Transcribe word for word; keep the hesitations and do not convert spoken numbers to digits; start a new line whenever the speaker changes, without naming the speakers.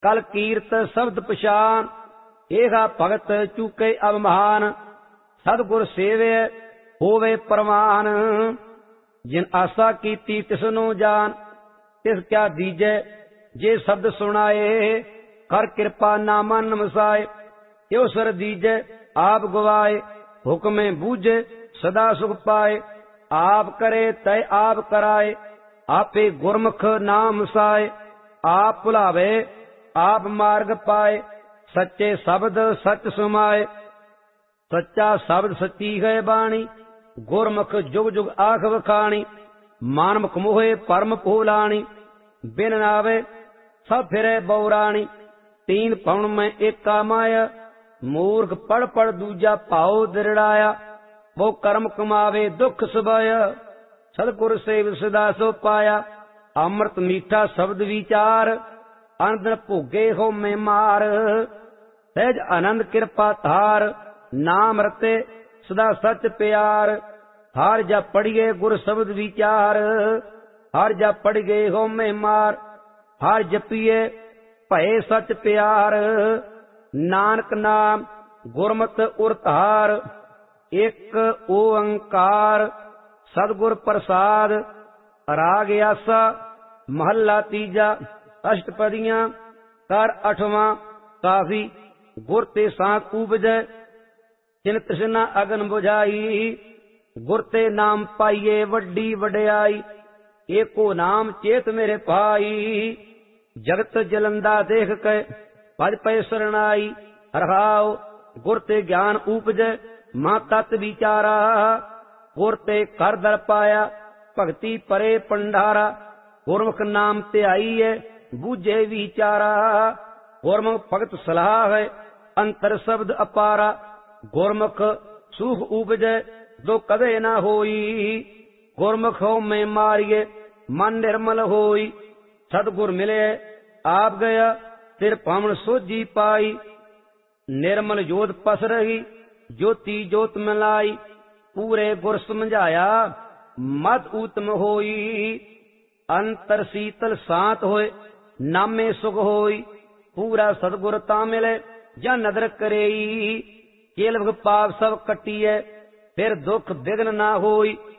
कल कीर्त शब्द पछान, एहा भगत चूके अब महान। सतगुर सेवे होवे परवान, जिन आशा कीती तिसनु जान। तिस क्या दीजै जे शब्द सुनाए, कर कृपा ना मन मसाए। यो सर दीजै आप गवाए, हुक्म बूझे सदा सुख पाए। आप करे तय आप कराए, आपे गुरमुख नाम साए। आप भुलावे आप मार्ग पाए, सच्चे शब्द सच सुमाए। सच्चा शब्द सच्ची है बाणी, गुरमुख जुग जुग आख वखाणी। मानमुख मोहे परम भूलाणी, बिन नावे सब फिरे बौराणी। तीन पवन में एका माया, मूर्ख पढ़ पढ़ दूजा भाव दृढ़ाया। वो कर्म कमावे दुख सुभाया, सतगुर सेव सदा सो पाया। अमृत मीठा शब्द विचार, अनंद भोगे हो में मार। सहज आनंद कृपा धार, नाम रते सदा सच प्यार। हार जा पढ़िए गुर शब्द विचार, हार जा पढ़ गए हो में मार। हार जपिए भय सच प्यार, नानक नाम गुरमत उरतार। एक ओंकार सतगुर प्रसाद, राग आसा महला तीजा। अष्टपदियां कर अठवां काफी, गुर ते सांख उपजै जिन तृष्णा अगन बुझाई। गुर ते नाम पाइये वड्डी वड्याई, एको नाम चेत मेरे भाई। जगत जलंदा देख के भज पै शरणाई। रहाओ गुर ते ज्ञान उपजै मां तत् विचारा। गुर ते कर दर पाया भगति परे पंडारा। गुरमुख नाम ध्याई है बूझे विचारा। गुरमुख भगत सलाह है अंतर शब्द अपारा। गुरमुख सुख उपजै दो कदे ना होई। गुरमुख हो में मारिए मन निर्मल होई। सतगुर मिले आप गया तिर पावन सोझी पाई। निर्मल जोत पस रही ज्योति जोत मिलाई। पूरे गुर समझाया मत उत्तम होई। अंतर शीतल शांत होए नामे सुख होई। पूरा सतगुर ता मिले जा नदर करेई। केल पाप सब कटिए फिर दुख विघ्न ना होई।